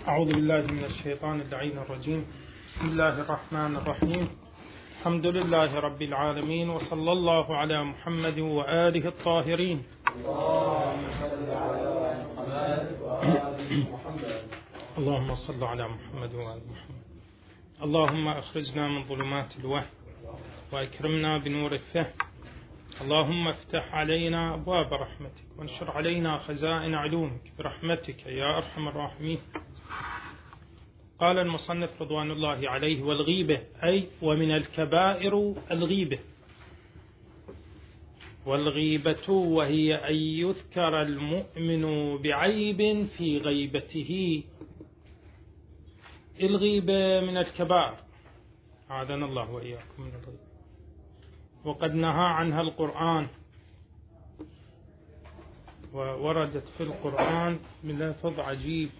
أعوذ بالله من الشيطان اللعين الرجيم. بسم الله الرحمن الرحيم. الحمد لله رب العالمين، وصلى الله على محمد وآله الطاهرين. اللهم صل على محمد وآل محمد. اللهم أخرجنا من ظلمات الوهم وأكرمنا بنور الفهم. اللهم افتح علينا أبواب رحمتك وانشر علينا خزائن علومك برحمتك يا أرحم الراحمين. قال المصنف رضوان الله عليه: والغيبة أي ومن الكبائر الغيبة. والغيبة وهي أن يذكر المؤمن بعيب في غيبته. الغيبة من الكبائر، عاذنا الله وإياكم من الغيبة، وقد نهى عنها القرآن، ووردت في القرآن بلفظ عجيب: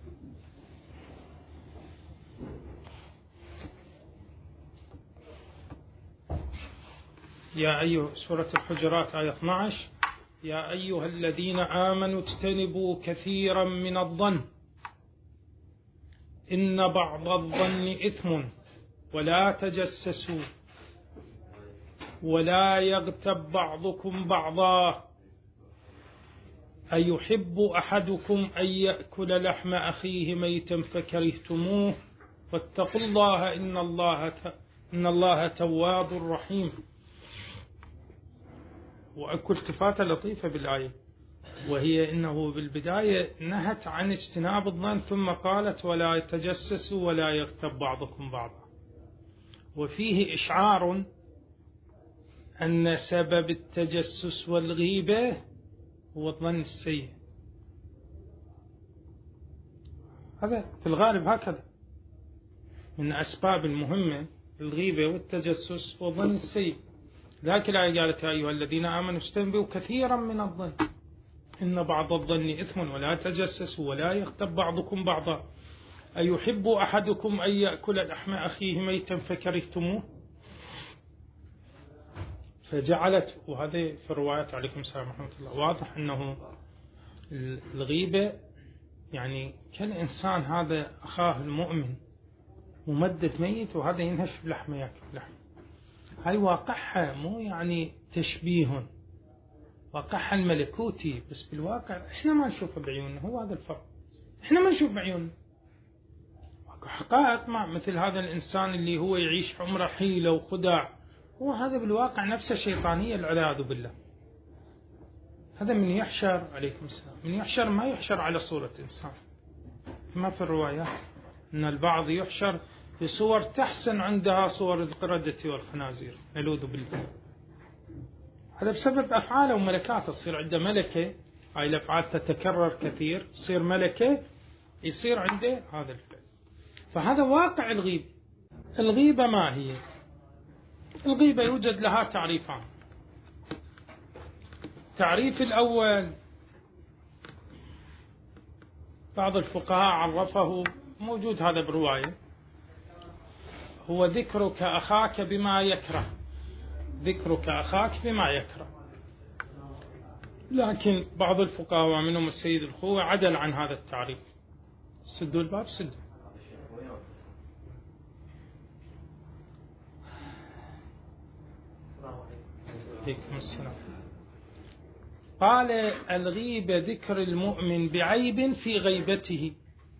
يا أيها، سورة الحجرات آية 12: يا أيها الذين آمنوا اجتنبوا كثيرا من الظن إن بعض الظن إثم ولا تجسسوا ولا يغتب بعضكم بعضا أيحب أحدكم أن يأكل لحم أخيه ميتا فكرهتموه واتقوا الله إن الله تواب رحيم. وأكو التفاتة لطيفة بالآية، وهي إنه بالبداية نهت عن اجتناب الظن، ثم قالت ولا يتجسسوا ولا يغتب بعضكم بعضا، وفيه إشعار أن سبب التجسس والغيبة هو الظن السيء. هذا في الغالب هكذا من أسباب المهمة الغيبة والتجسس والظن السيء. لكن الآية قالت: يا أيها الذين آمنوا اجتنبوا كثيرا من الظن إن بعض الظن إثم ولا تجسسوا ولا يغتب بعضكم بعضا أيحب أحدكم أن يأكل لحم أخيه ميتا فكرهتموه. فجعلت، وهذا في الروايات عليكم السلام ورحمة الله، واضح أنه الغيبة يعني كالإنسان هذا أخاه المؤمن ممدد ميت، وهذا ينهش بلحمه يأكل لحمه. هاي واقعها مو يعني تشبيه، واقعها الملكوتي، بس بالواقع احنا ما نشوفه بعيوننا. هو هذا الفرق، احنا ما نشوف بعيوننا حقائق. مع مثل هذا الإنسان اللي هو يعيش عمره حيلة وخداع، هو هذا بالواقع نفسه شيطانية والعياذ بالله. هذا من يحشر، عليكم السلام، من يحشر ما يحشر على صورة إنسان، ما في الروايات أن البعض يحشر بصور تحسن عندها صور القردة والخنازير، نعوذ بالله. هذا بسبب أفعاله وملكاته. تصير عنده ملكة، هاي الأفعال تتكرر كثير، تصير ملكة، يصير عنده هذا الفعل. فهذا واقع الغيبة. الغيبة ما هي؟ الغيبة يوجد لها تعريفان. التعريف الأول بعض الفقهاء عرفه، موجود هذا برواية، هو ذكرك أخاك بما يكره. ذكرك أخاك بما يكره. لكن بعض الفقهاء ومنهم السيد الخوي عدل عن هذا التعريف. سدوا الباب، سدوا. عليكم السلام. قال: الغيبة ذكر المؤمن بعيب في غيبته.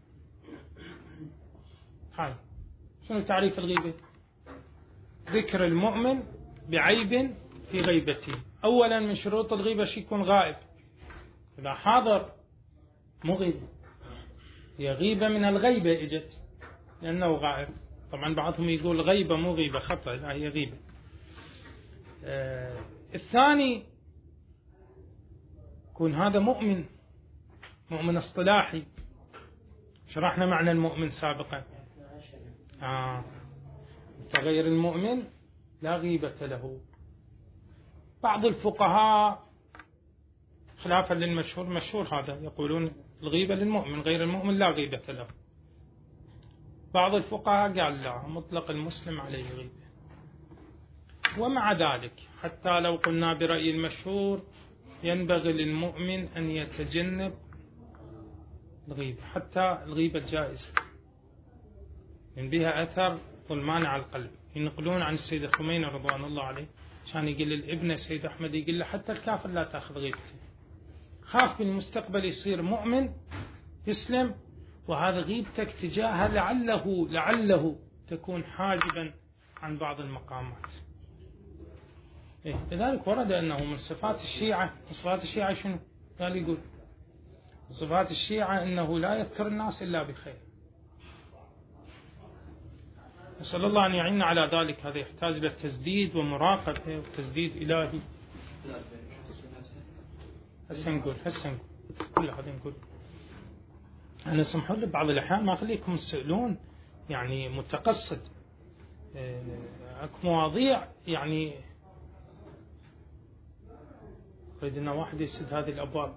هاي شنو تعريف الغيبة؟ ذكر المؤمن بعيب في غيبته. أولا من شروط الغيبة شيء يكون غائب. إذا حاضر مو غيبة، هي غيبة من الغيبة إجت لأنه غائب. طبعا بعضهم يقول غيبة مو غيبة، خطأ، لا هي غيبة. الثاني يكون هذا مؤمن، مؤمن اصطلاحي. شرحنا معنى المؤمن سابقا. فغير المؤمن لا غيبة له. بعض الفقهاء خلافا للمشهور، مشهور هذا، يقولون الغيبة للمؤمن، غير المؤمن لا غيبة له. بعض الفقهاء قال لا، مطلق المسلم عليه غيبة. ومع ذلك حتى لو قلنا برأي المشهور، ينبغي للمؤمن أن يتجنب الغيبة، حتى الغيبة الجائزة من بها أثر ظلمان على القلب. ينقلون عن السيد الخميني رضوان الله عليه كان يقول للابن السيد أحمد، يقول له حتى الكافر لا تأخذ غيبته، خاف بالمستقبل يصير مؤمن يسلم وهذا غيبتك تجاهه لعله تكون حاجبا عن بعض المقامات. لذلك ورد أنه من صفات الشيعة، صفات الشيعة شنو؟ قال يقول صفات الشيعة أنه لا يذكر الناس إلا بخير. نسأل الله أن يعيننا على ذلك. هذا يحتاج إلى تسديد ومراقبة وتسديد إلهي. هسه نقول كل هذا نقول. أنا سمحوا لي بعض الأحيان ما أخليكم تسألون يعني متقصد. أكو مواضيع يعني أريد أن واحد يسد هذه الأبواب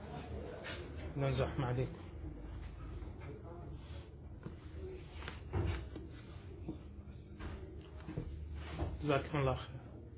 ننزح عليكم. جزاكم الله خير.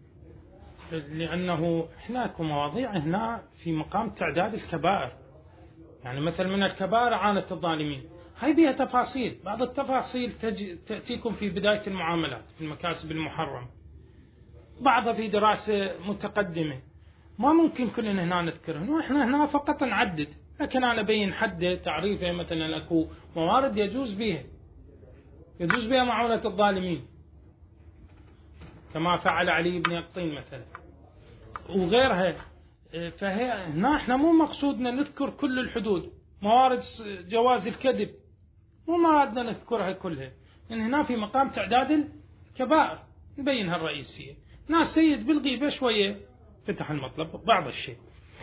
لأنه هناك مواضيع هنا في مقام تعداد الكبائر، يعني مثل من الكبائر عانت الظالمين، هاي بها تفاصيل. بعض التفاصيل تأتيكم في بداية المعاملات في المكاسب المحرم، بعضها في دراسة متقدمة، ما ممكن كلنا هنا نذكرهن، وإحنا هنا فقط نعدد. لكن أنا بين حد تعريفه، مثلا أكو موارد يجوز بها معونة الظالمين كما فعل علي بن الطين مثلا وغيرها. فهي هنا احنا مو مقصودنا نذكر كل الحدود، موارد جواز الكذب مو مرادنا نذكرها كلها، لأن هنا في مقام تعداد الكبائر نبينها الرئيسية. ناس سيد بالغيبة شوية فتح المطلب بعض الشيء.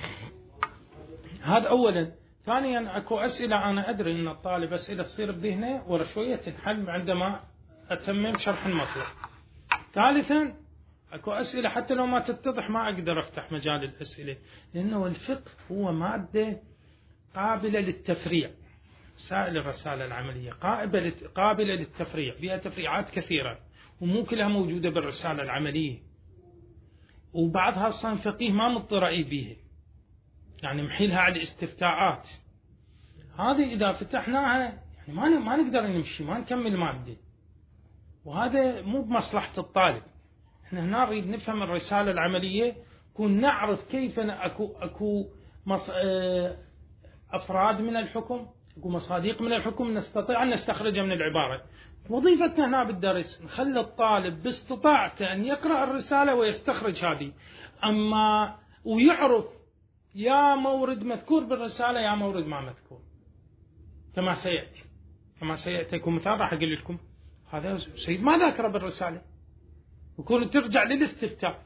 هذا أولا. ثانيا أكو أسئلة أنا أدري أن الطالب أسئلة تصير بذهنه ورا شوية تنحل عندما أتمم شرح المطلب. ثالثا أكو أسئلة حتى لو ما تتضح ما أقدر أفتح مجال الأسئلة، لأنه الفقه هو مادة قابلة للتفريع. سائل الرسالة العملية قابلة للتفريع، بها تفريعات كثيرة ومو كلها موجودة بالرسالة العملية، وبعضها أصلا فقيه ما مضطر بيها، يعني محيلها على الاستفتاءات. هذه إذا فتحناها يعني ما نقدر نمشي، ما نكمل مادة، وهذا مو بمصلحة الطالب. احنا هنا نريد نفهم الرسالة العملية، كون نعرف كيف أكو أفراد من الحكم، أكو مصادق من الحكم نستطيع أن نستخرجها من العبارة. وظيفتنا هنا بالدرس نخلي الطالب باستطاعته أن يقرأ الرسالة ويستخرج هذه، أما ويعرف يا مورد مذكور بالرسالة يا مورد ما مذكور، كما سيأتي يكون مثال راح أقول لكم هذا سيد ما ذكر بالرسالة، وكون ترجع للاستفتاء.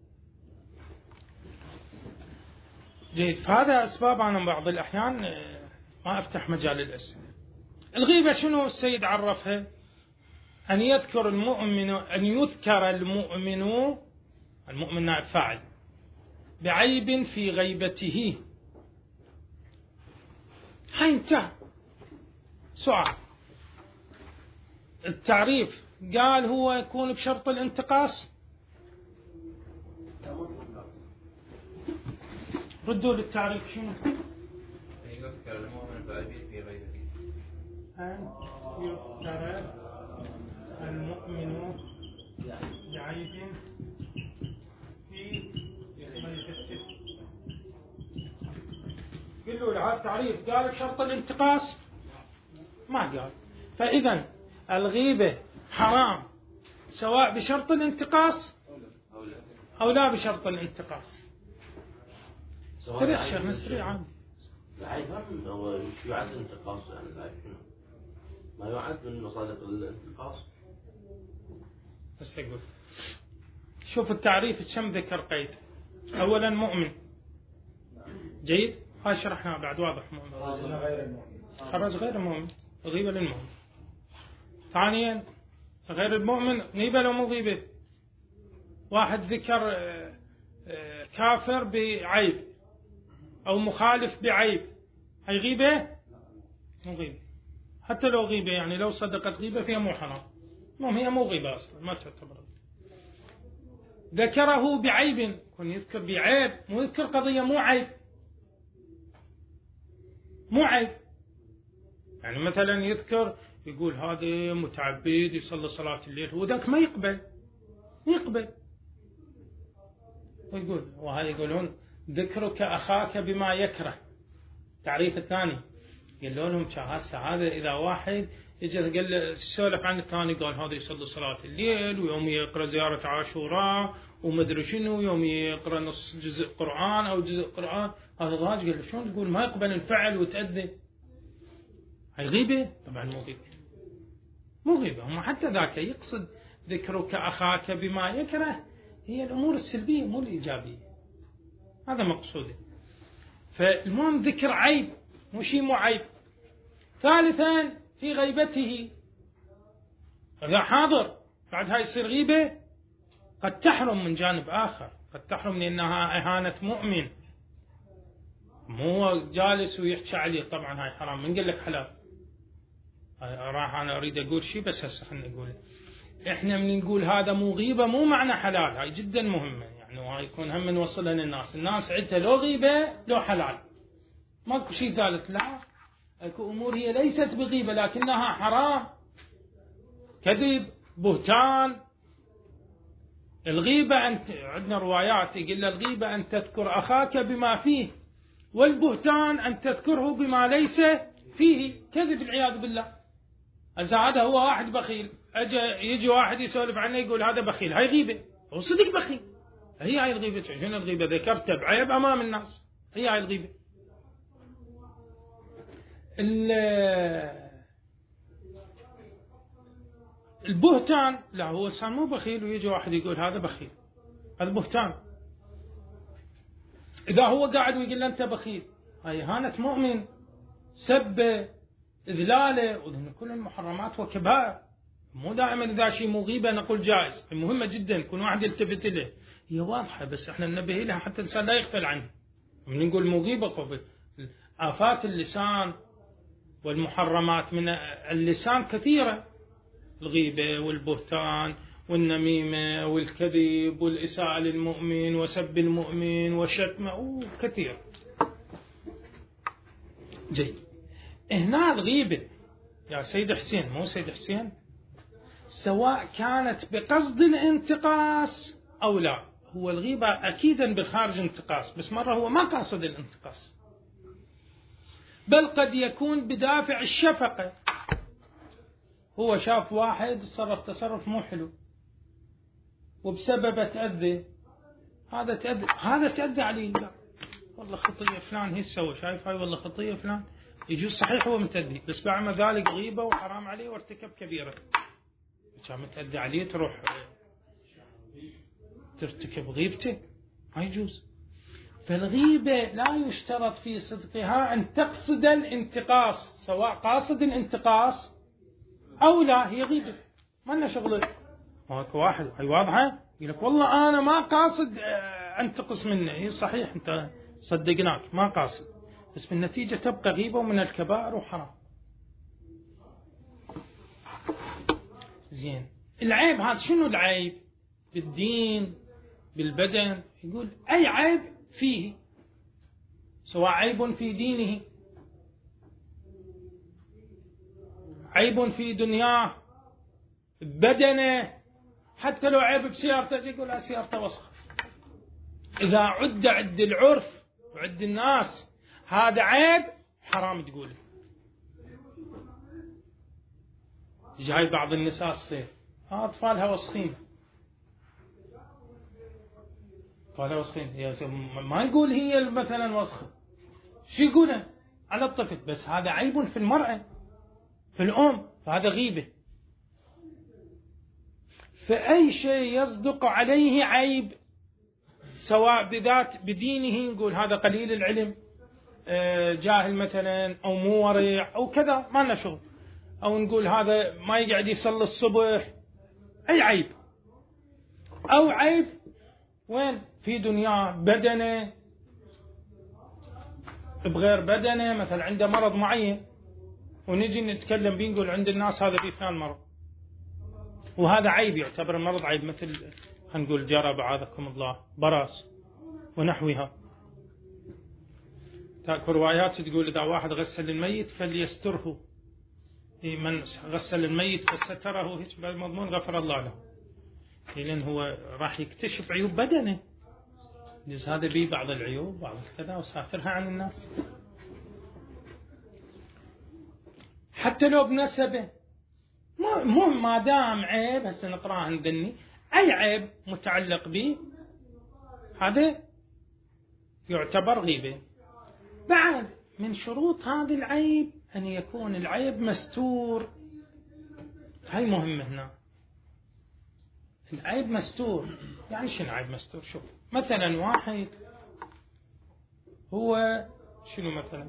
جيد. فهذا أسباب أنا بعض الأحيان ما أفتح مجال الأسئلة. الغيبة شنو السيد عرفها؟ أن يذكر المؤمن نائب فاعل بعيب في غيبته. هاي انتهى. سؤال التعريف قال هو يكون بشرط الانتقاص. ردوا للتعريف شنو؟ يذكر المؤمن بعيب في غيبته. أن يذكر المؤمن بعيب في غيبته. قلوا له التعريف قال بشرط الانتقاص؟ ما قال. فإذا الغيبة حرام سواء بشرط الانتقاص أو لا بشرط الانتقاص. تريح نسريع عادي. العيب هو يعد انتقاص، يعني العيب ما يعد من مصادق الانتقاص. بس أقول شوف التعريف كم ذكر قيد. أولا مؤمن. جيد. هاي شرحنا بعد واضح. مؤمن خرج غير المؤمن غيبة للمؤمن. ثانيا غير المؤمن غيبة لو مو غيبة. واحد ذكر كافر بعيب أو مخالف بعيب، هي غيبة؟ مو غيبة. حتى لو غيبة يعني لو صدقت غيبة فيها مو حرام، هي مو غيبة أصلا ما تعتبر. ذكره بعيب، كن يذكر بعيب، مو يذكر قضية مو عيب. يعني مثلا يذكر يقول هذا متعبد يصلي صلاة الليل، وذاك ما يقبل ويقول، وهذا يقولون ذكرك أخاك بما يكره. تعريف الثاني قالوا لهم هسه هذا إذا واحد يجي قال له سولف عن الثاني، قال هذا يصلي صلاة الليل ويوم يقرأ زيارة عاشوراء ومدري شنو، يوم يقرأ نص جزء قرآن أو جزء قرآن، هذا ضاج. قال له شلون تقول ما يقبل الفعل وتأذي؟ هاي غيبة؟ طبعا مو غيبة. هم حتى ذاك يقصد ذكرك أخاك بما يكره هي الأمور السلبية مو الإيجابية، هذا مقصوده. فالمهم ذكر عيب مو شيء مو عيب. ثالثا في غيبته إذا حاضر بعد هاي يصير غيبة، قد تحرم من جانب آخر، قد تحرم لأنها إهانة مؤمن، مو جالس ويحكي عليه. طبعا هاي حرام. من قال لك حلال؟ راح أنا أريد أقول شيء بس هسه خلنا نقوله. إحنا من نقول هذا مو غيبة مو معنى حلال، هاي جدا مهمة يعني، وهاي يكون هم نوصلها للناس. الناس عندها لو غيبة لو حلال، ماكو شيء ثالث. لا، اكو امور هي ليست بغيبة لكنها حرام، كذب، بهتان. الغيبة أنت عندنا روايات يقول الغيبة أن تذكر أخاك بما فيه، والبهتان أن تذكره بما ليس فيه، كذب العياذ بالله. هذا هو واحد بخيل، يجي واحد يسولف عنه يقول هذا بخيل، هاي غيبة، هو صدق بخيل. هاي الغيبة. شنو الغيبة؟ ذكرته بعيب أمام الناس، هاي الغيبة. البهتان لا، هو إنسان مو بخيل ويجي واحد يقول هذا بخيل، هذا بهتان. إذا هو قاعد ويقول له أنت بخيل، هاي إهانة مؤمن، سبه، إذلاله، وذن كل المحرمات وكبائر. مو دائما إذا شيء مو غيبة نقول جائز، مهمة جدا يكون واحد يلتفت له، هي واضحة بس احنا ننبه لها حتى الإنسان لا يغفل عنها. من نقول مو غيبة قبل آفات اللسان والمحرمات من اللسان كثيرة، الغيبة والبهتان والنميمة والكذب والإساءة للمؤمن وسب المؤمن وشتمه، كثير. جيد. هنا الغيبة يا سيد حسين، مو سيد حسين، سواء كانت بقصد الانتقاص أو لا، هو الغيبة أكيدا بالخارج انتقاص، بس مرة هو ما قاصد الانتقاص، بل قد يكون بدافع الشفقة. هو شاف واحد تصرف تصرف مو حلو وبسببه تأذي، هذا تأذي عليه. لا والله خطية فلان هي سوى، شايف هاي والله خطية فلان، يجوز صحيح هو متأذي بس بعد ما ذلك غيبة وحرام عليه وارتكب كبيرة، كان متأذي عليه تروح ترتكب غيبته، ما يجوز. فالغيبة لا يشترط في صدقها أن تقصد الانتقاص، سواء قاصد الانتقاص أو لا، هي غيبة ما لنا شغل. ماكو واحد هي واضحة يقول لك والله أنا ما قاصد أنتقص منه، هي صحيح أنت صدقناك ما قاصد، بس بالنتيجة تبقى غيبة ومن الكبائر وحرام. زين، العيب هذا شنو العيب؟ بالدين، بالبدن. يقول أي عيب فيه، سواء عيب في دينه، عيب في دنياه، بدنه، حتى لو عيب بسيارته يقول سيارته وسخة. إذا عد العرف وعد الناس هذا عيب حرام تقوله. جاي بعض النساء الصيف أطفالها وسخين، أطفالها وسخين، ما يقول هي مثلا وسخة، شو يقوله على الطفل؟ بس هذا عيب في المرأة، في الأم، فهذا غيبة. فأي شيء يصدق عليه عيب، سواء بذات بدينه، نقول هذا قليل العلم، جاهل مثلا، أو مو ورع أو كذا، ما لنا شغل، أو نقول هذا ما يقعد يصلي الصبح، أي عيب. أو عيب وين؟ في دنياه، بدنه بغير بدنه، مثلا عنده مرض معين ونجي نتكلم بيه نقول عند الناس هذا في فلان مرض، وهذا عيب، يعتبر المرض عيب، مثل نقول جرى بعاذكم الله براس ونحوها. تأكل روايات تقول إذا واحد غسل الميت فليستره من غسل الميت فستره هيك بالمضمون غفر الله له، لأن هو راح يكتشف عيوب بدنه، يجوز هذا بيه بعض العيوب بعض كذا وساترها عن الناس، حتى لو بنسبه. مو ما دام عيب، هسه نقراه ندني أي عيب متعلق به هذا يعتبر غيبة. بعد من شروط هذا العيب أن يكون العيب مستور، هاي مهمة هنا، العيب مستور. يعني شنو عيب مستور؟ شوف مثلا واحد هو شنو مثلا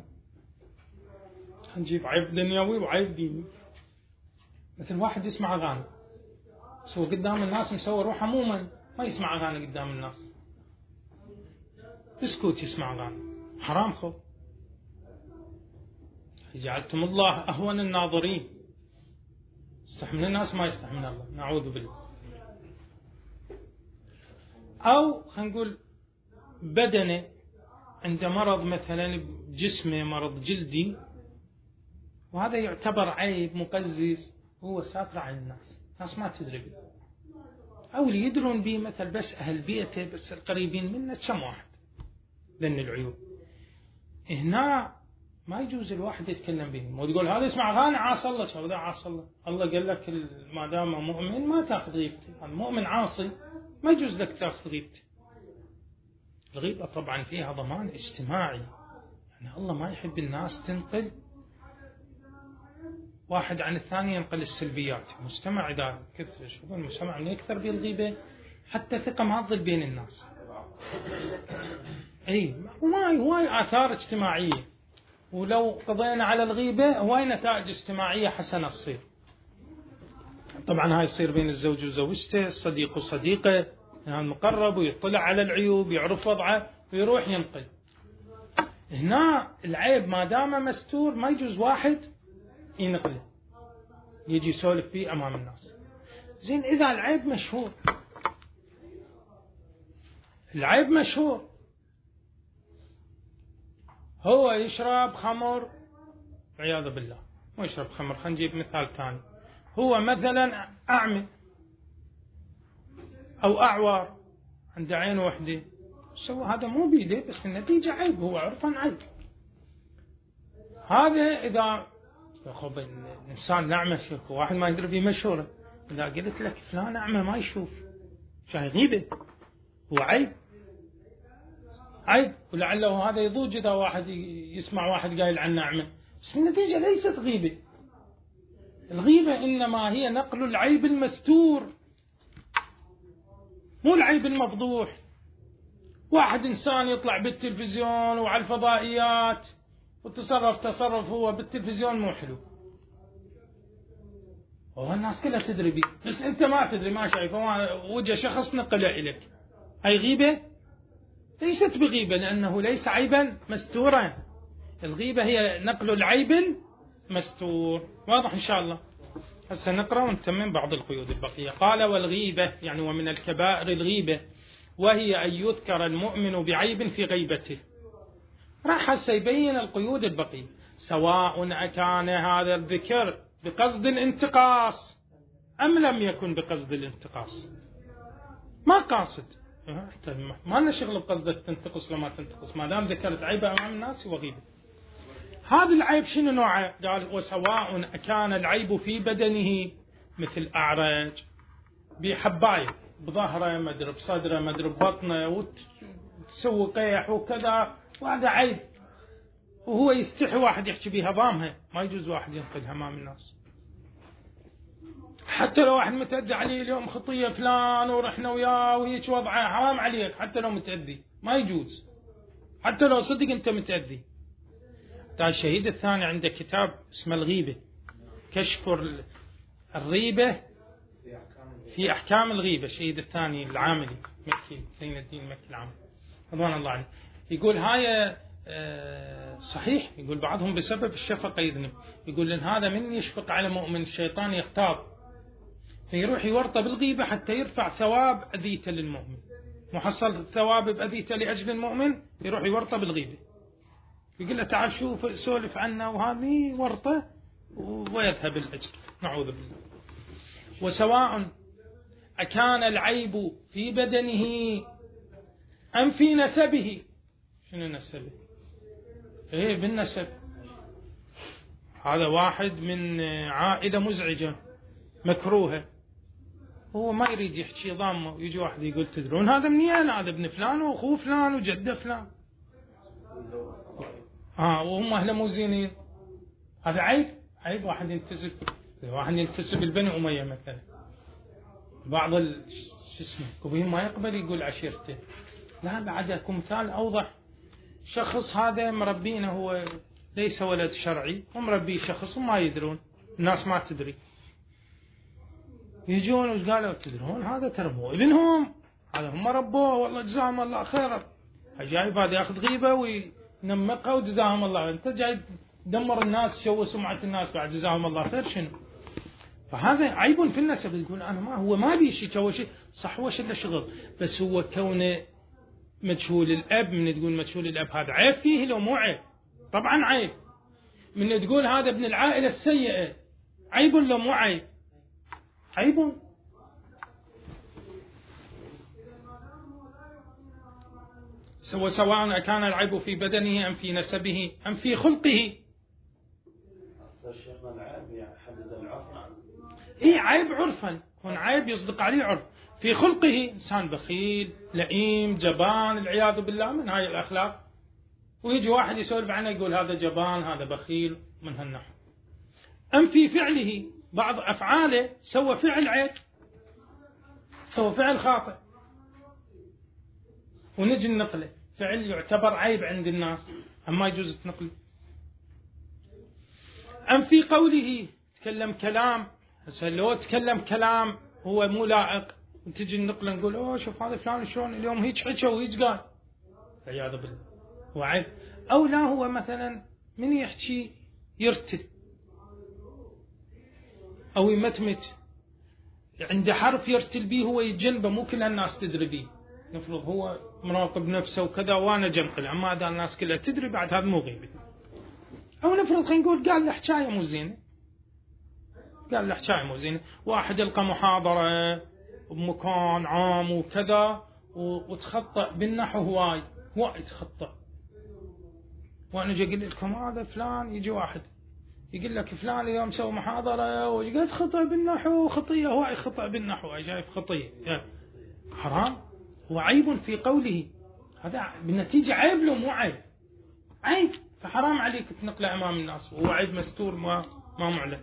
نجيب عيب دنيوي وعيب ديني، مثل واحد يسمع أغاني بس هو قدام الناس مسوي روحه عموما ما يسمع أغاني قدام الناس، بسكوت يسمع أغاني، حرام خو، جعلتم الله أهون الناظرين، يستحمل الناس ما يستحمل الله، نعوذ بالله. أو خلينا نقول بدنه عنده مرض مثلا بجسمه، مرض جلدي، وهذا يعتبر عيب مقزز، هو ساتر عن الناس ما تدري به، أو اللي يدرون به مثل بس أهل بيته، بس القريبين منه كم واحد، لأن العيوب هنا ما يجوز الواحد يتكلم بهم وتقول هذا يسمع أغاني عاص الله. شو ذا عاص الله؟ الله قال لك ما دام مؤمن ما تأخذ غيبته، المؤمن عاصي ما يجوز لك تأخذ غيبته. الغيبة طبعا فيها ضمان اجتماعي، يعني الله ما يحب الناس تنقل واحد عن الثاني، ينقل السلبيات. المجتمع إذا كثر، شوف المجتمع من يكثر به الغيبة حتى ثقة ما تظل بين الناس، أي هواي آثار اجتماعية، ولو قضينا على الغيبة هواي نتائج اجتماعية حسنة تصير. طبعا هاي يصير بين الزوج وزوجته، الصديق وصديقه، يعني المقرب، ويطلع على العيوب، يعرف وضعه ويروح ينقل. هنا العيب ما دام مستور ما يجوز واحد ينقله يجي يسولف فيه أمام الناس. زين إذا العيب مشهور، العيب مشهور، هو يشرب خمر عياذ بالله، مو يشرب خمر، خلينا نجيب مثال ثاني، هو مثلا أعمى أو أعور عنده عين واحدة، سوى هذا مو بيده بس النتيجة عيب، هو عرفان عيب. هذا إذا يخب الإنسان نعمة، شيخ واحد ما يدري بمشهورة، إذا قلت لك فلان أعمى ما يشوف، شاي غيبة، هو عيب، عيب. ولعله هذا يضوج إذا واحد يسمع واحد قايل عنه أعمى، بس النتيجة ليست غيبة. الغيبة إنما هي نقل العيب المستور، مو العيب المفضوح. واحد إنسان يطلع بالتلفزيون وعلى الفضائيات وتصرف هو بالتلفزيون مو حلو، والناس كلها تدري بيه بس أنت ما تدري، ما شايفه، وجه شخص نقله إليك، هاي غيبة؟ ليست بغيبة، لأنه ليس عيبا مستورا. الغيبة هي نقل العيب المستور. واضح إن شاء الله؟ هسه نقرأ ونتمم بعض القيود البقية. قال والغيبة يعني ومن الكبائر الغيبة، وهي أن يذكر المؤمن بعيب في غيبته. راح هسه يبين القيود البقية، سواء أكان هذا الذكر بقصد الانتقاص أم لم يكن بقصد الانتقاص. ما قاصد، ما لنا شغل بقصدك تنتقص لما تنتقص، ما دام ذكرت عيبة أمام الناس وغيبة. هذا العيب شنو نوعه؟ قال وسواء كان العيب في بدنه، مثل أعرج بحباية بظهره، مدري بصدره، مدري ببطنه، وتسوي قيح وكذا، وهذا عيب، وهو يستحي واحد يحكي بها ضامها، ما يجوز واحد ينقلها أمام الناس. حتى لو واحد متأذي عليه اليوم خطية فلان ورحنا وياه وهيك وضعه، حرام عليك حتى لو متأذي، ما يجوز، حتى لو صدق أنت متأذي. الشهيد الثاني عنده كتاب اسمه الغيبة، كشف الريبة في أحكام الغيبة، الشهيد الثاني العاملي مكي، زين الدين مكي العاملي رضوان الله عليه، يقول هاي صحيح، يقول بعضهم بسبب الشفقة يذنب، يقول لأن هذا من يشفق على مؤمن الشيطان يغتاب، فيروح يورطه بالغيبة حتى يرفع ثواب أذيته للمؤمن، محصل الثواب بأذيته لأجل المؤمن، يروح يورطه بالغيبة، يقول له تعال شوف سولف عنه، وهذه ورطة ويذهب الأجر، نعوذ بالله. وسواء أكان العيب في بدنه أم في نسبه. شنو نسبه؟ إيه بالنسب. هذا واحد من عائلة مزعجة مكروهة، هو ما يريد يحكي ضامه، ويجي واحد يقول تدرون هذا منين؟ هذا ابن فلان وأخوه فلان وجده فلان. وهم أهله مو زينين. هذا عيب. عيب واحد ينتسب البني أمية مثلا. بعض شو اسمه كوبين ما يقبل يقول عشيرته. لا بعد أكون مثال أوضح. شخص هذا مربينه، هو ليس ولد شرعي، ومربي شخص وما يدرون، الناس ما تدري. يجون وش قالوا؟ تدرون هذا ترى مو ابنهم، هذا هم ربوه والله جزاهم الله خيرا. جايب هذا ياخذ غيبه وينمقها وجزاهم الله. انت جاي تدمر الناس، تشوه سمعه الناس بعد جزاهم الله خير شنو؟ فهذا عيب في النسب. يقول انا ما هو ما بي شيء سوى شيء صح، وش الا شغل، بس هو كونه مجهول الاب. من تقول مجهول الاب هذا عيب فيه لو مو عيب؟ طبعا عيب. من تقول هذا ابن العائله السيئه، عيب لو مو عيب؟ عيب. سواء كان العيب في بدنه أم في نسبه أم في خلقه. إيه عيب عرفا، هون عيب يصدق عليه عرف. في خلقه إنسان بخيل لئيم جبان العياذ بالله من هاي الأخلاق، ويجي واحد يسولف عنه يقول هذا جبان هذا بخيل من هالنحو. أم في فعله، بعض أفعاله سوى فعل عيب، سوى فعل خاطئ ونجي نقله، فعل يعتبر عيب عند الناس أما يجوز تنقله. أم في قوله، تكلم كلام، هسه لو تكلم كلام هو مو لائق وتجي نقله نقول اوه شوف هذا فلان شلون اليوم هيك حكى وهيك قال، والعياذ بالله هو عيب. أو لا هو مثلا من يحكي يرتل أو يمتمت، عنده حرف يرتل به هو يتجنبه، مو كل الناس تدري به. نفرض هو مراقب نفسه وكذا وانا جنقل، اما هذا الناس كلها تدري بعد هذا مو غيبه. او نفرض خلينا نقول قال له حكايه مو زينه، قال له حكايه مو زينه، واحد يلقى محاضره بمكان عام وكذا وتخطأ بالنحو هواي تخطأ، وانا اجي اقول لكم هذا فلان، يجي واحد يقول لك فلان اليوم سوى محاضره وقد خطأ بالنحو، خطيه هواي خطأ بالنحو، شايف خطيه يعني حرام. هو عيب في قوله، هذا بالنتيجة عيب له مو عيب، عيب، فحرام عليك تنقله أمام الناس، وهو عيب مستور ما معلن.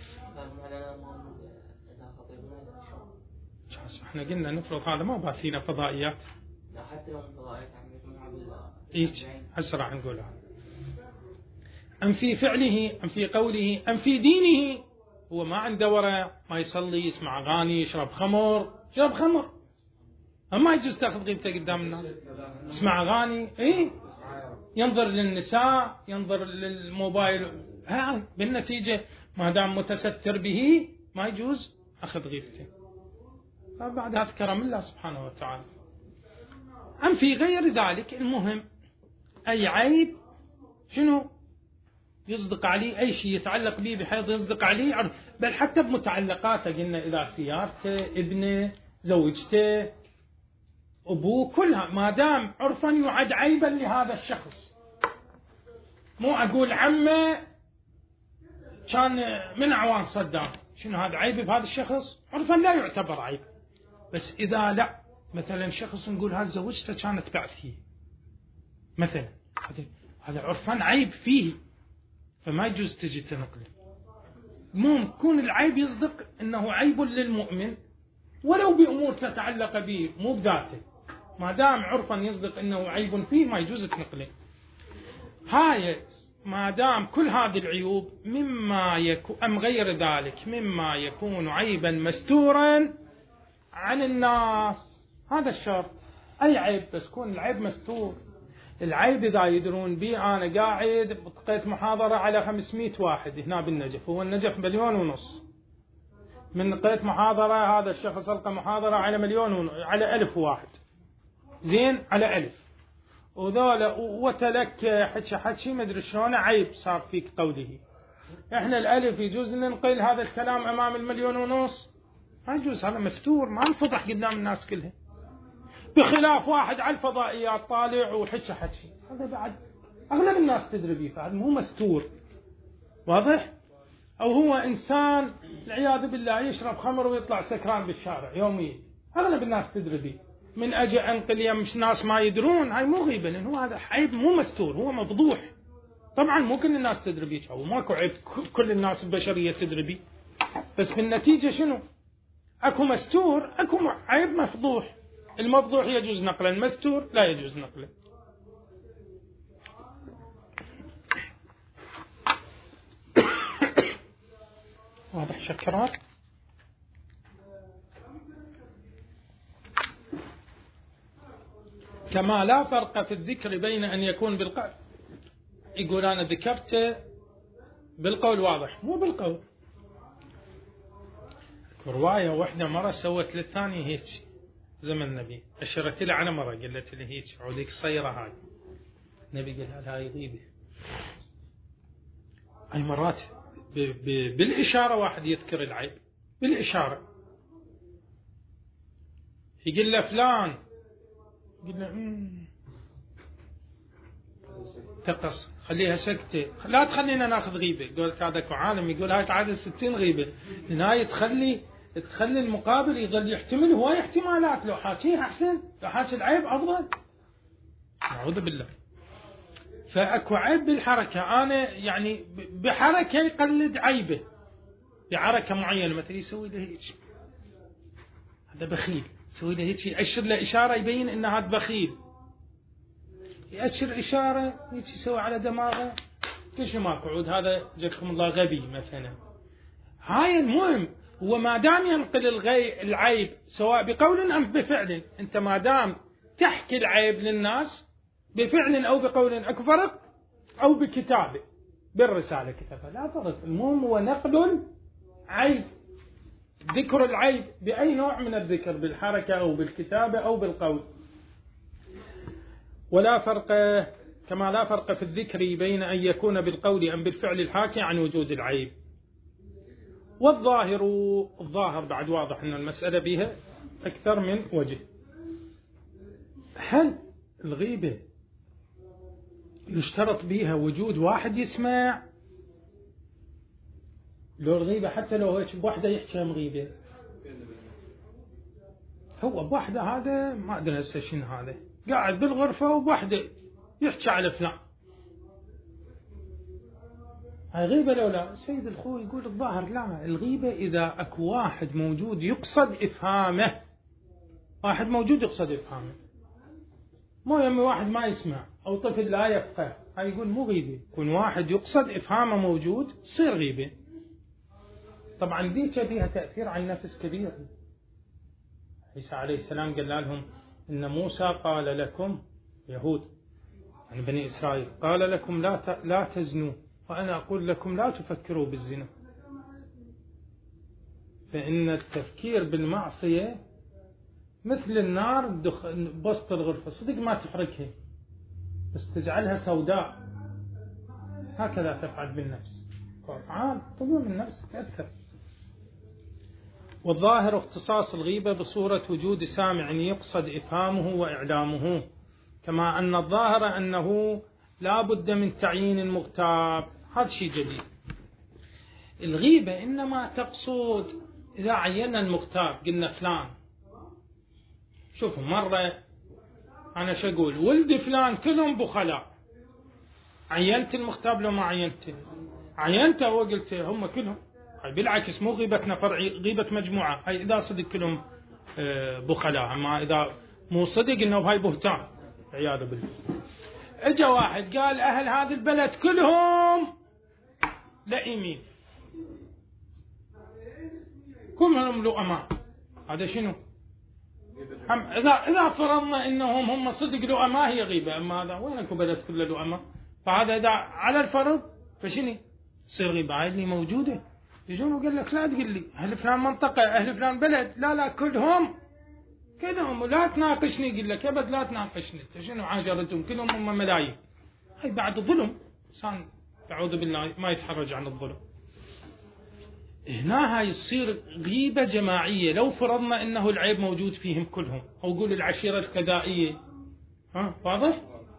احنا قلنا نفرض هذا ما باثينا فضائيات، لا حتى لو فضائيات ايش هسه راح نقولها. أم في فعله أم في قوله أم في دينه، هو ما عنده ورع، ما يصلي، يسمع أغاني، يشرب خمر، أما يجوز تأخذ غيبته قدام الناس، اسمع أغاني، ينظر للنساء، ينظر للموبايل، بالنتيجة ما دام متستر به ما يجوز أخذ غيبته. فبعد هذا كرم الله سبحانه وتعالى. أم في غير ذلك، المهم أي عيب شنو يصدق عليه، أي شيء يتعلق به بحيث يصدق عليه عرف، بل حتى بمتعلقاته، قلنا إذا سيارته، ابنه، زوجته، أبوه، كلها ما دام عرفا يعد عيبا لهذا الشخص. مو أقول عمه كان من أعوان صدام، شنو هذا عيب بهذا الشخص؟ عرفا لا يعتبر عيب. بس إذا لا، مثلا شخص نقول هذا زوجته كانت بعثيه مثلا، هذا عرفا عيب فيه، فما يجوز تجي تنقله. ممكن العيب يصدق أنه عيب للمؤمن ولو بأمور تتعلق به مو بذاته، ما دام عرفا يصدق أنه عيب فيه ما يجوز تنقله. هاي ما دام كل هذه العيوب مما يكون أم غير ذلك مما يكون عيبا مستورا عن الناس، هذا الشرط. أي عيب بس كون العيب مستور. العيب إذا يدرون بي، أنا قاعد بقيت محاضرة على 500 واحد هنا بالنجف، هو النجف 1.5 مليون، من قيت محاضرة هذا الشخص ألقى محاضرة على 1,000,000 على 1000 واحد، زين على 1000، وذولا وتلك حكي ما أدري شلون عيب صار فيك قوله. إحنا الألف يجوز ننقل هذا الكلام أمام 1.5 مليون، ما يجوز، هذا مستور، ما نفضح قدام الناس كلها. بخلاف واحد على الفضائيات طالع وحكي حكي، هذا بعد أغلب الناس تدري بيه، فهذا مو مستور، واضح؟ أو هو إنسان العياذ بالله يشرب خمر ويطلع سكران بالشارع يوميا، أغلب الناس تدري بيه، من أجي أنقل يمش ناس ما يدرون، هاي مو غيبة، لأن هو هذا عيب مو مستور، هو مفضوح. طبعا مو كل الناس تدري بيه، أو ماكو عيب كل الناس البشرية تدري بيه، بس بالنتيجة شنو؟ أكو مستور، أكو عيب مفضوح. المفضوح يجوز نقله، المستور لا يجوز نقله. واضح شكرات؟ كما لا فرق في الذكر بين أن يكون بالقول، يقول أنا ذكرت بالقول، واضح مو بالقول. رواية واحدة مرة سوت للثاني هيك زمن النبي، أشرت له على مرة، قالت له هيك عوديك صيرة هاي، النبي قال لها هاي غيبة. أي مرات بالإشارة واحد يذكر العيب بالإشارة، يقول له فلان، يقول له تقص، خليها سكتة، لا تخلينا ناخذ غيبة. قلت هذا عالم يقول هاي تعادل 60 غيبة، لأن هاي تخلي المقابل يظل يحتمل هواي احتمالات، لو حاكيها أحسن، لو حاكي العيب أفضل، نعوذ بالله. فأكو عيب بالحركة، أنا يعني بحركة يقلد عيبه بحركة معينة، مثلا يسوي له هيك، هذا بخيل، يسوي له هيك، يأشر له إشارة يبين إن هذا بخيل، يأشر إشارة هيك يسوي على دماغه كل شيء ماكو عود، هذا جزاكم الله غبي مثلا. هاي المهم، هو ما دام ينقل العيب سواء بقول أم بفعل، أنت ما دام تحكي العيب للناس بفعل أو بقول، أكو فرق، أو بكتابة بالرسالة كتابة، لا فرق، المهم هو نقل عيب، ذكر العيب بأي نوع من الذكر، بالحركة أو بالكتابة أو بالقول. ولا فرق، كما لا فرق في الذكر بين أن يكون بالقول أم بالفعل الحاكي عن وجود العيب. والظاهر بعد واضح أن المسألة بها أكثر من وجه. هل الغيبة يشترط بها وجود واحد يسمع؟ لو الغيبة حتى لو هيك بوحدة يحكي هم غيبة، هو بوحدة هذا ما أدري هسه شنو هذا، قاعد بالغرفة وبوحدة يحكي على فلان، هاي غيبة لو لا؟ السيد الخوي يقول الظاهر لا، الغيبة إذا أكو واحد موجود يقصد إفهامه، واحد موجود يقصد إفهامه، مو يمي واحد ما يسمع أو طفل لا يفقه، هاي يقول مو غيبة، يكون واحد يقصد إفهامه موجود تصير غيبة. طبعا ذيك بيها تأثير على النفس كبير. عيسى عليه السلام قال لهم إن موسى قال لكم، يهود يعني بني إسرائيل، قال لكم لا تزنوا، وأنا أقول لكم لا تفكروا بالزنا، فإن التفكير بالمعصية مثل النار بسط الغرفة، صدق ما تحركها بس تجعلها سوداء، هكذا تفعل بالنفس، أفعال تظلم النفس تأثر. والظاهر اختصاص الغيبة بصورة وجود سامع يقصد إفهامه وإعلامه، كما أن الظاهر أنه لا بد من تعيين المغتاب، هذا شيء جديد. الغيبة إنما تقصد إذا عينا المغتاب، قلنا فلان، شوفوا مرة أنا شو أقول، ولد فلان كلهم بخلاء، عينت المغتاب لو ما عينته وقلت هم كلهم، هاي بالعكس مو غيبتنا فرعي، غيبة مجموعة، هاي إذا صدق كلهم بخلاء، أما إذا مو صدق إنه هاي بهتان عياذ بالله. اجا واحد قال أهل هذا البلد كلهم لئيمين، كلهم لؤماء، هذا شنو؟ إذا فرضنا إنهم هم صدق لؤماء هي غيبة، أما هذا وينكم بلد كله لؤماء، فهذا إذا على الفرض فشنو؟ تصير غيبة. هاي اللي موجودة، يجون وقال لك لا تقول لي أهل فلان منطقة أهل فلان بلد، لا كلهم ولا تناقشني، يقول لك أبد لا تناقشني، شنو عاجرتهم كلهم هم ملايين، هاي بعد ظلم، إنسان أعوذ بالله ما يتحرج عن الظلم. هنا هاي يصير غيبة جماعية. لو فرضنا أنه العيب موجود فيهم كلهم، أو قول العشيرة الكذائية، واضح؟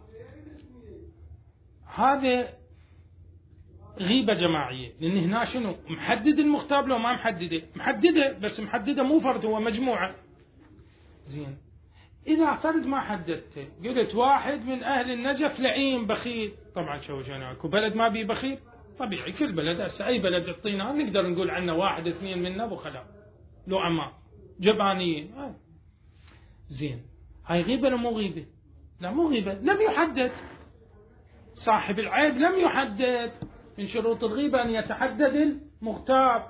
هذا غيبة جماعية، لأن هنا شنو محدد المغتاب لو ما محدده، محدده بس محدده مو فرد، هو مجموعة. زين، إذا فرد ما حددته، قلت واحد من أهل النجف لئيم بخيل، طبعا شو اكو بلد ما بيه بخيل؟ طبيعي كل بلد، هسه أي بلد يعطينا نقدر نقول عنه واحد اثنين منا وخلاص، لو أما جبانيين. زين، هاي غيبة ولا مو غيبة؟ لا مو غيبة، لم يحدد صاحب العيب، لم يحدد. من شروط الغيبة أن يتحدد المغتاب.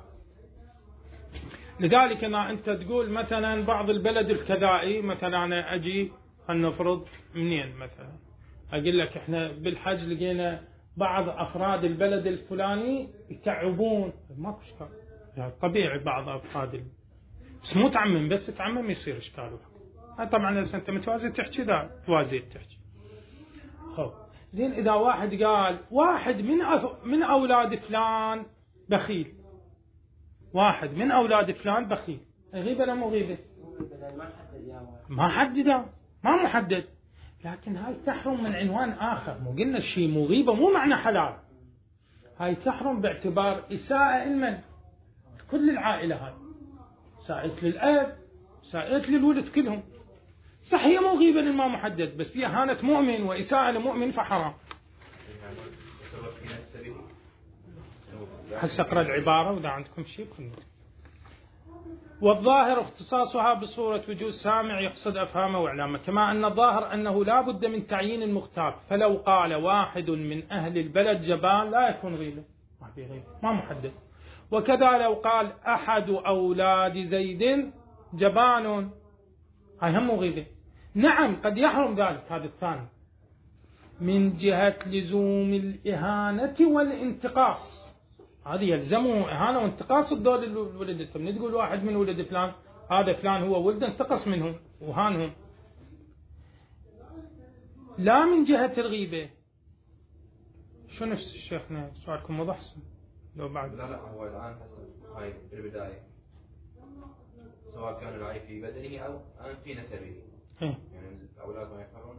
لذلك أنت تقول مثلا بعض البلد الكذائي، مثلا أنا أجي هنفرض منين مثلا أقول لك إحنا بالحج لقينا بعض أفراد البلد الفلاني يتعبون، ماكو إشكال يعني طبيعي بعض أفراد بس مو تعمم، بس تعمم يصير إشكال. طبعا إذا أنت متوازي تحكي ذا توازي تحكي. خب زين، إذا واحد قال واحد من أولاد فلان بخيل، واحد من أولاد فلان بخيل، غيبة ولا مو غيبة؟ ما حدده، ما محدد، لكن هاي تحرم من عنوان آخر. مو قلنا الشيء مو غيبة مو معنى حلال، هاي تحرم باعتبار إساءة المن كل العائلة، هاي ساءت للأب ساءت للولد كلهم. صح هي مو غيبة للما محدد، بس فيها إهانة مؤمن وإساءة لمؤمن فحرام. هسه اقرأ العبارة وإذا عندكم شيء كنت. والظاهر اختصاصها بصورة وجود سامع يقصد أفهامه وإعلامه، كما أن الظاهر أنه لا بد من تعيين المغتاب، فلو قال واحد من أهل البلد جبان لا يكون غيبة، ما محدد. وكذا لو قال أحد أولاد زيد جبان، هاي هم غيبة. نعم قد يحرم ذلك، هذا الثاني، من جهة لزوم الإهانة والانتقاص. هذه يلزمه إهانة وانتقاص الدول الولد. انت من تقول واحد من ولد فلان، هذا فلان هو ولد انتقص منهم وهانهم، لا من جهة الغيبة. شو نفس شيخنا سؤالكم واضح لو بعد؟ لا هو الآن حسب هاي البداية، سواء كان العيب في بدنه أو في نسبه. يعني الأولاد ما يفهمون.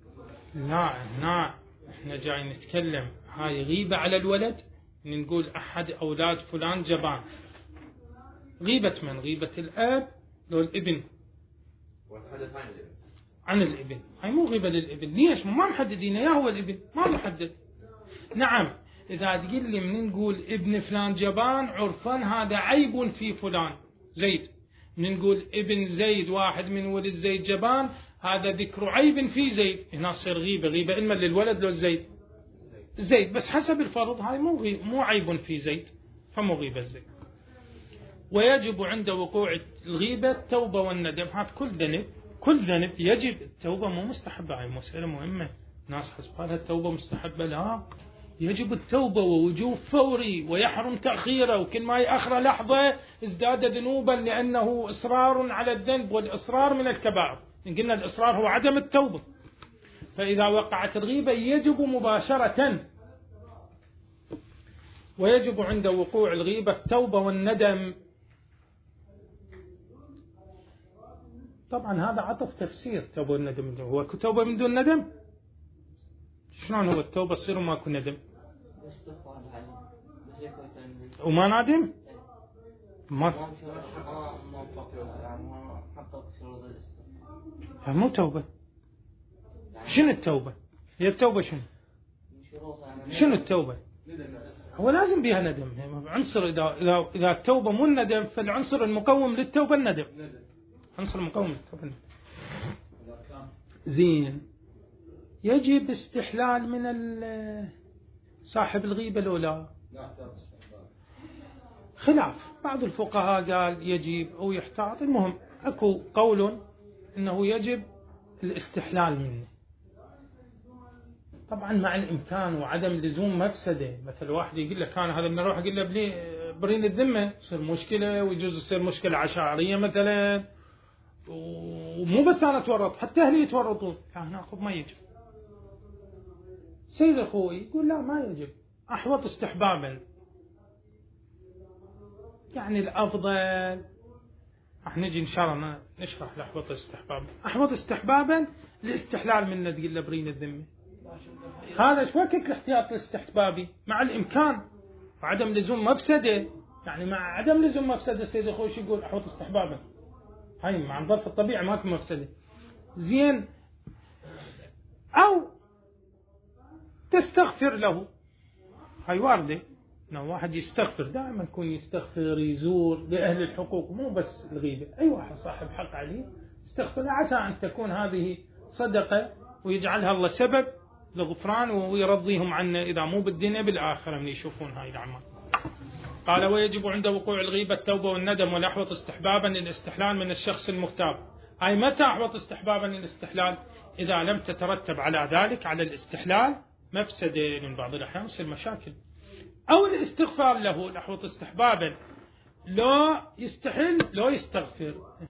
لا احنا جاي نتكلم هاي غيبة على الولد، نقول أحد أولاد فلان جبان. غيبة من؟ غيبة الأب لو الابن، والحدث عن الابن. هاي مو غيبة للابن. ليش؟ ما محددين يا هو الابن ما محدد. نعم إذا تقول لي من نقول ابن فلان جبان عرفا هذا عيب في فلان زيد، من نقول ابن زيد واحد من ولد زيد جبان هذا ذكر عيب في زيد، هنا تصير غيبة إما للولد لو زيد، بس حسب الفرض هاي مو عيب في زيد، فمو غيبة زيد. ويجب عند وقوع الغيبة التوبة والندم. هذا كل ذنب يجب التوبة، مو مستحبة. هاي مسألة مهمة، ناس حسبها التوبة مستحبة، لا، يجب التوبة ووجوب فوري، ويحرم تأخيره، وكل ما يأخر لحظة ازداد ذنوبا، لأنه إصرار على الذنب، والإصرار من الكبائر. إن قلنا الإصرار هو عدم التوبة، فإذا وقعت الغيبة يجب مباشرة. ويجب عند وقوع الغيبة التوبة والندم. طبعا هذا عطف تفسير توبة والندم. هو توبة من دون ندم؟ شلون هو التوبة تصير وما يكون ندم؟ وما نادم؟ مو توبة. شنو التوبة؟ هي التوبة شنو التوبة؟ هو لازم بها ندم. عنصر إذا التوبة مو الندم، فالعنصر المقوم للتوبة الندم. عنصر المقوم للتوبة الندم. زين، يجب استحلال من صاحب الغيبة لو لا؟ خلاف، بعض الفقهاء قال يجب أو يحتاط. المهم أكو قول أنه يجب الاستحلال منه، طبعا مع الإمكان وعدم لزوم مفسدة. مثل واحد يقول لك أنا هذا من أروح أقول له برين الذمة، يصير مشكلة، ويجوز يصير مشكلة عشائرية مثلا، ومو بس أنا أتورط، حتى أهلي يتورطون، هنا أخذ ما يجب. سيد أخوي يقول لا ما يجب، أحوط استحبابا، يعني الأفضل راح نجي إن شاء الله نشرح الأحوط استحبابا. أحوط استحبابا الاستحلال من ندق اللبرين الذمة، هذا شو وقت الاحتياط الاستحبابي مع الإمكان وعدم لزوم مفسدة. يعني مع عدم لزوم مفسدة السيد الخوئي يقول أحوط استحبابا، هاي مع ظرف الطبيعة ماكو مفسدة. زين، أو تستغفر له، هاي واردة انه واحد يستغفر، دائما يكون يستغفر يزور لأهل الحقوق، مو بس الغيبة، أي واحد صاحب حق عليه استغفر، عسى أن تكون هذه صدقة ويجعلها الله سبب لغفران ويرضيهم عنا إذا مو بالدنيا بالآخرة من يشوفون هاي الأعمال. قال ويجب عند وقوع الغيبة التوبة والندم، والأحوط استحبابا الاستحلال من الشخص المغتاب. هاي متى أحوط استحبابا الاستحلال؟ إذا لم تترتب على ذلك على الاستحلال مفسدة، من بعض الأحيان تصير مشاكل، أو الاستغفار له. الأحوط استحبابا لو يستحل لو يستغفر.